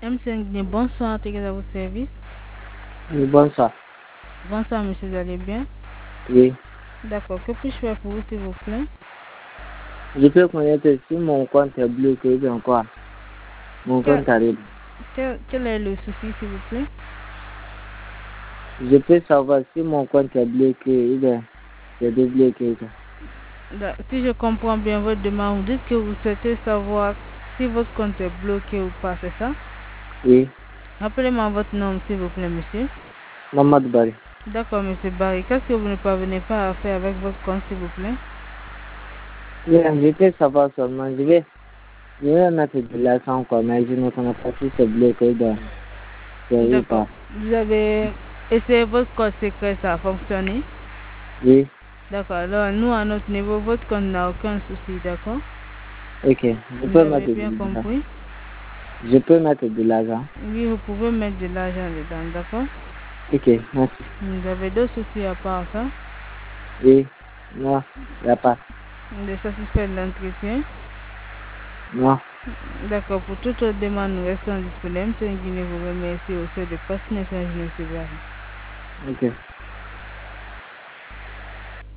M5 Guinée, bonsoir, t'es à votre service. Oui, bonsoir. Bonsoir, monsieur, vous allez bien? Oui. D'accord, que puis-je faire pour vous, s'il vous plaît? Je peux connaître si mon compte est bloqué ou bien quoi. Mon Quel, compte arrive. quel est le souci, s'il vous plaît? Je peux savoir si mon compte est bloqué ou bien c'est débloqué. Si je comprends bien votre demande, vous dites que vous souhaitez savoir si votre compte est bloqué ou pas, c'est ça? Oui. Rappelez-moi votre nom, s'il vous plaît, monsieur. Mamadou Bari. D'accord, monsieur Barry. Qu'est-ce que vous ne parvenez pas à faire avec votre compte, s'il vous plaît? Bien, je peux savoir seulement. Je vais mettre de l'argent quoi, mais je ne connais pas si c'est bloqué ou bien c'est ou D'accord. pas. Vous avez essayé votre code secret, ça a fonctionné? Oui. D'accord. Alors, nous, à notre niveau, votre compte n'a aucun souci, d'accord? Ok. Je Vous peux avez mettre bien de l'argent. compris? Je peux mettre de l'argent. Oui, vous pouvez mettre de l'argent dedans, d'accord? Ok, merci. Vous avez d'autres soucis à part ça? Oui. Non, il n'y a pas. Vous êtes satisfait de l'entretien? Non. D'accord. Pour toute autre demande, nous restons disponibles. C'est une Guinée vous remercie au sein de Passe National Jeunesse Barry. Ok.